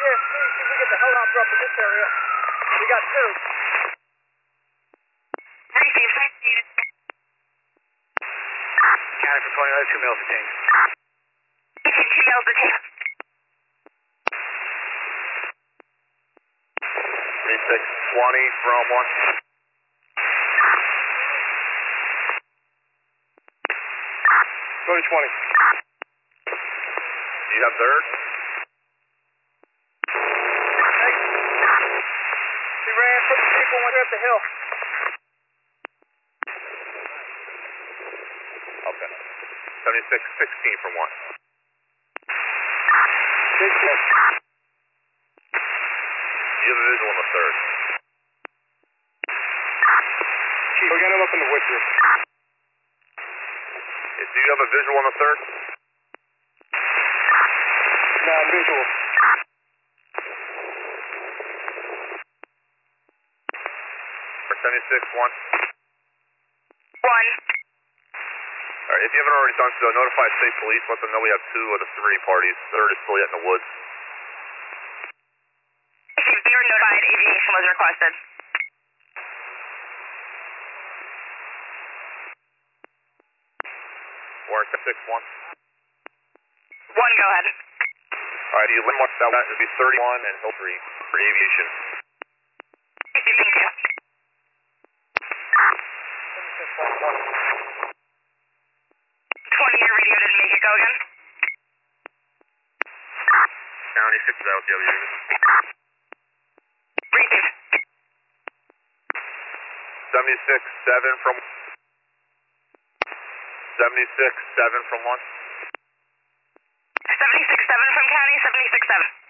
Yeah, see if we get the helicopter up in this area. We got two. Receive, high speed. County for 20, another 2 mils detained. Receive 2 males detained. 3620 from 1. Go to 20. Do you have third? Hey. He ran from the people went up the hill. Okay. 7616 from 1. Big hit. Do you have a visual on the third? Chief, we're getting him up in the woods here. Do you have a visual on the third? Non-visual. For 76-1? 1. Alright, if you haven't already done so, notify state police, let them know we have 2 of the 3 parties. Third is still yet in the woods. Receive, you were notified, aviation was requested. Warrant 6-1. 1, go ahead. Alright, you landmark that would be 31 and Hill 3 for aviation. Receive, thank you. 20, your radio didn't make it, go again. County 6 is out with the other units. Receive. 76-7 from 76-7 from 1. 76-7 from county, 76-7.